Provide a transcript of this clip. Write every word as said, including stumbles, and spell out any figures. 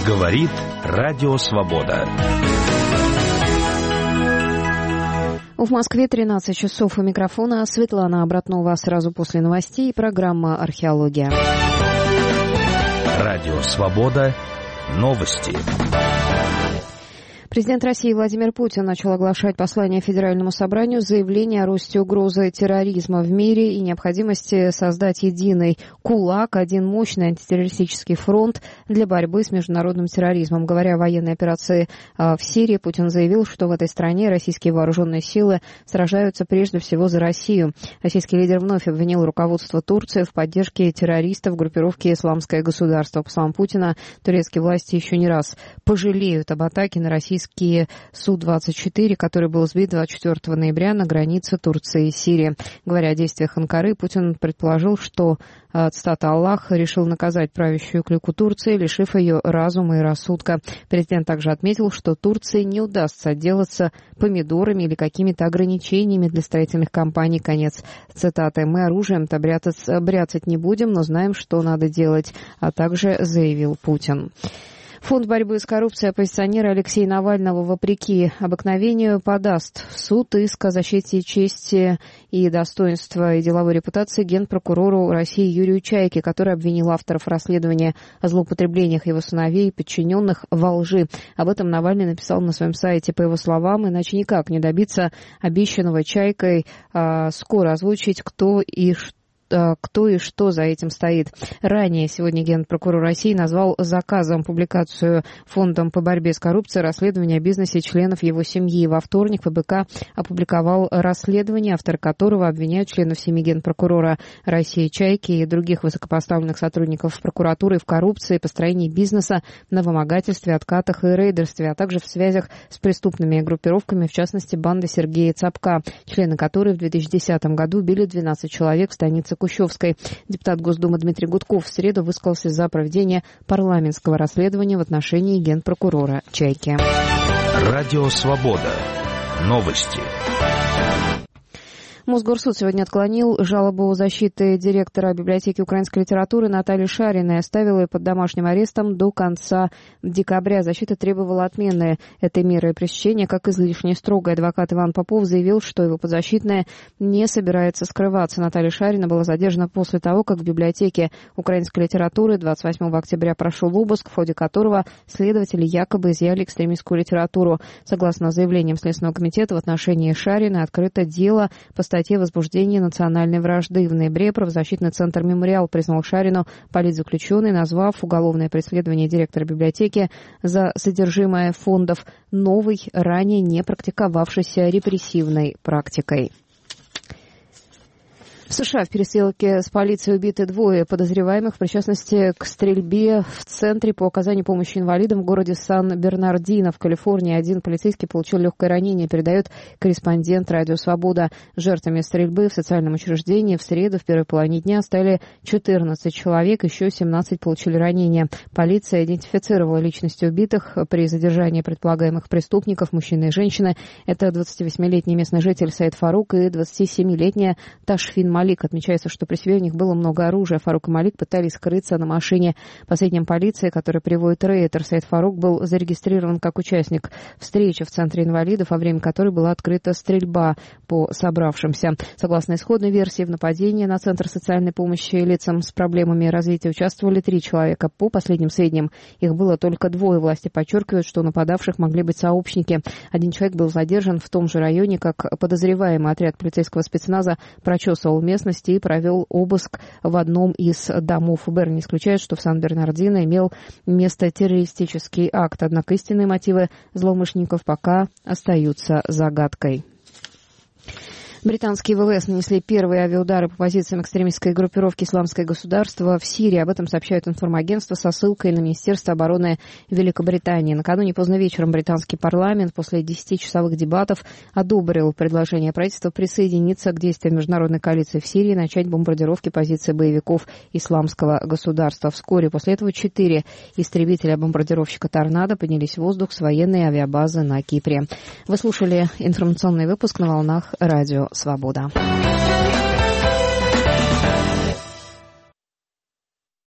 Говорит Радио Свобода. В Москве тринадцать часов, у микрофона Светлана Обратнова. Сразу после новостей программа «Археология». Радио Свобода. Новости. Президент России Владимир Путин начал оглашать послание Федеральному собранию с заявлением о росте угрозы терроризма в мире и необходимости создать единый кулак, один мощный антитеррористический фронт для борьбы с международным терроризмом. Говоря о военной операции в Сирии, Путин заявил, что в этой стране российские вооруженные силы сражаются прежде всего за Россию. Российский лидер вновь обвинил руководство Турции в поддержке террористов группировки «Исламское государство». По словам Путина, турецкие власти еще не раз пожалеют об атаке на российские Су двадцать четыре, который был сбит двадцать четвёртого ноября на границе Турции и Сирии. Говоря о действиях Анкары, Путин предположил, что, цитата, «Аллах решил наказать правящую клику Турции, лишив ее разума и рассудка». Президент также отметил, что Турции не удастся отделаться помидорами или какими-то ограничениями для строительных компаний. Конец цитаты. «Мы оружием-то бряцать, бряцать не будем, но знаем, что надо делать», а также заявил Путин. Фонд борьбы с коррупцией оппозиционера Алексея Навального, вопреки обыкновению, подаст в суд иск о защите чести и достоинства и деловой репутации генпрокурору России Юрию Чайке, который обвинил авторов расследования о злоупотреблениях его сыновей и подчиненных во лжи. Об этом Навальный написал на своем сайте. По его словам, иначе никак не добиться обещанного Чайкой а, скоро озвучить, кто и что. кто и что за этим стоит. Ранее сегодня Генпрокурор России назвал заказом публикацию Фондом по борьбе с коррупцией расследования о бизнесе членов его семьи. Во вторник ФБК опубликовал расследование, авторы которого обвиняют членов семьи Генпрокурора России Чайки и других высокопоставленных сотрудников прокуратуры в коррупции, построении бизнеса, на вымогательстве, откатах и рейдерстве, а также в связях с преступными группировками, в частности, банды Сергея Цапка, члены которой в две тысячи десятом году убили двенадцать человек в станице Кущевской. Депутат Госдумы Дмитрий Гудков в среду высказался за проведение парламентского расследования в отношении генпрокурора Чайки. Радио Свобода. Новости. Мосгорсуд сегодня отклонил жалобу защиты директора библиотеки украинской литературы Натальи Шариной и оставил ее под домашним арестом до конца декабря. Защита требовала отмены этой меры пресечения как излишне строгой. Адвокат Иван Попов заявил, что его подзащитная не собирается скрываться. Наталья Шарина была задержана после того, как в библиотеке украинской литературы двадцать восьмого октября прошел обыск, в ходе которого следователи якобы изъяли экстремистскую литературу. Согласно заявлениям Следственного комитета, в отношении Шариной открыто дело по статье «Возбуждение национальной вражды». В ноябре правозащитный центр «Мемориал» признал Шарину политзаключенной, назвав уголовное преследование директора библиотеки за содержимое фондов новой, ранее не практиковавшейся репрессивной практикой. В США в перестрелке с полицией убиты двое подозреваемых в причастности к стрельбе в центре по оказанию помощи инвалидам в городе Сан-Бернардино в Калифорнии. Один полицейский получил легкое ранение, передает корреспондент «Радио Свобода». Жертвами стрельбы в социальном учреждении в среду в первой половине дня стали четырнадцать человек, еще семнадцать получили ранения. Полиция идентифицировала личности убитых при задержании предполагаемых преступников, мужчины и женщины. Это двадцативосьмилетний местный житель Саид Фарук и двадцатисемилетняя Ташфин Малик. Отмечается, что при себе у них было много оружия. Фарук и Малик пытались скрыться на машине. По сведениям полиции, которая приводит Рейтер, Саид Фарук был зарегистрирован как участник встречи в Центре инвалидов, во время которой была открыта стрельба по собравшимся. Согласно исходной версии, в нападении на Центр социальной помощи лицам с проблемами развития участвовали три человека. По последним сведениям, их было только двое. Власти подчеркивают, что у нападавших могли быть сообщники. Один человек был задержан в том же районе, как подозреваемый. Отряд полицейского спецназа прочесывал местности и провел обыск в одном из домов. ФБР не исключает, что в Сан-Бернардино имел место террористический акт. Однако истинные мотивы злоумышленников пока остаются загадкой. Британские ВВС нанесли первые авиаудары по позициям экстремистской группировки «Исламское государство» в Сирии. Об этом сообщают информагентства со ссылкой на Министерство обороны Великобритании. Накануне поздно вечером британский парламент после десятичасовых дебатов одобрил предложение правительства присоединиться к действиям международной коалиции в Сирии и начать бомбардировки позиций боевиков «Исламского государства». Вскоре после этого четыре истребителя-бомбардировщика «Торнадо» поднялись в воздух с военной авиабазы на Кипре. Вы слушали информационный выпуск на волнах радио «Свобода».